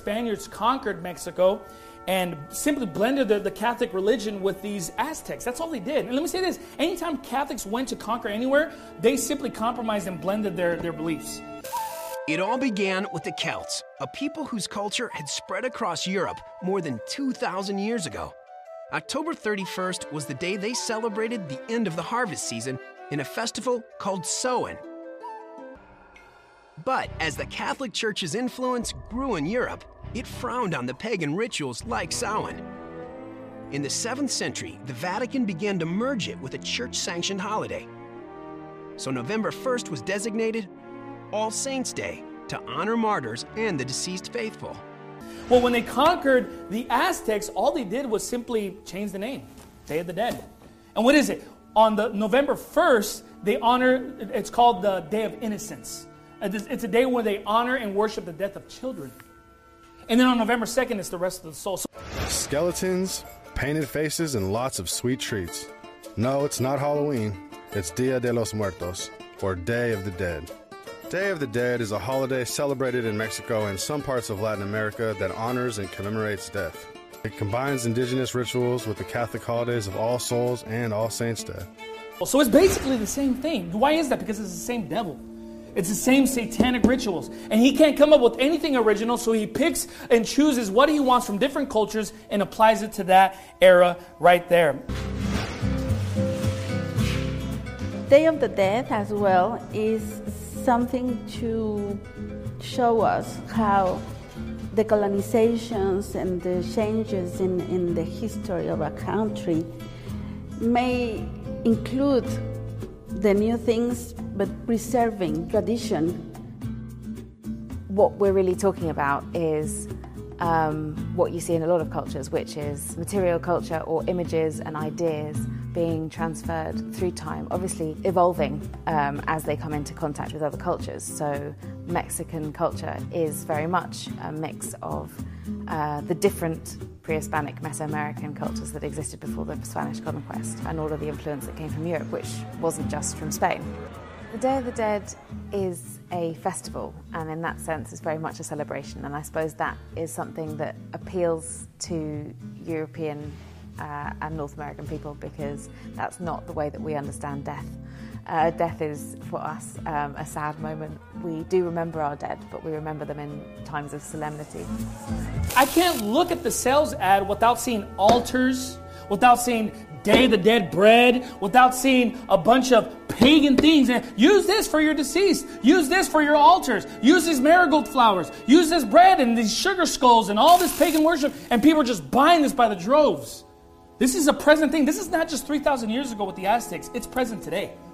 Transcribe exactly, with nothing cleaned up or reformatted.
Spaniards conquered Mexico and simply blended the, the Catholic religion with these Aztecs. That's all they did. And let me say this, anytime Catholics went to conquer anywhere, they simply compromised and blended their, their beliefs. It all began with the Celts, a people whose culture had spread across Europe more than two thousand years ago. October thirty-first was the day they celebrated the end of the harvest season in a festival called Samhain. But as the Catholic Church's influence grew in Europe, it frowned on the pagan rituals like Samhain. In the seventh century, the Vatican began to merge it with a church-sanctioned holiday. So November first was designated All Saints' Day to honor martyrs and the deceased faithful. Well, when they conquered the Aztecs, all they did was simply change the name, Day of the Dead. And what is it? On the November first, they honor, it's called the Day of Innocence. It's a day where they honor and worship the death of children. And then on November second, it's the rest of the soul. Skeletons, painted faces, and lots of sweet treats. No, it's not Halloween. It's Dia de los Muertos, or Day of the Dead. Day of the Dead is a holiday celebrated in Mexico and some parts of Latin America that honors and commemorates death. It combines indigenous rituals with the Catholic holidays of All Souls and All Saints' Day. So it's basically the same thing. Why is that? Because it's the same devil. It's the same satanic rituals. And he can't come up with anything original, so he picks and chooses what he wants from different cultures and applies it to that era right there. Day of the Dead as well is something to show us how the colonizations and the changes in, in the history of a country may include the new things, but preserving tradition. What we're really talking about is um, what you see in a lot of cultures, which is material culture or images and ideas being transferred through time, obviously evolving um, as they come into contact with other cultures. So Mexican culture is very much a mix of uh, the different pre-Hispanic Mesoamerican cultures that existed before the Spanish conquest and all of the influence that came from Europe, which wasn't just from Spain. The Day of the Dead is a festival, and in that sense it's very much a celebration, and I suppose that is something that appeals to European uh, and North American people, because that's not the way that we understand death. Uh, death is, for us, um, a sad moment. We do remember our dead, but we remember them in times of solemnity. I can't look at the sales ad without seeing altars, without seeing Day of the Dead bread, without seeing a bunch of pagan things. And use this for your deceased. Use this for your altars. Use these marigold flowers. Use this bread and these sugar skulls and all this pagan worship. And people are just buying this by the droves. This is a present thing. This is not just three thousand years ago with the Aztecs. It's present today.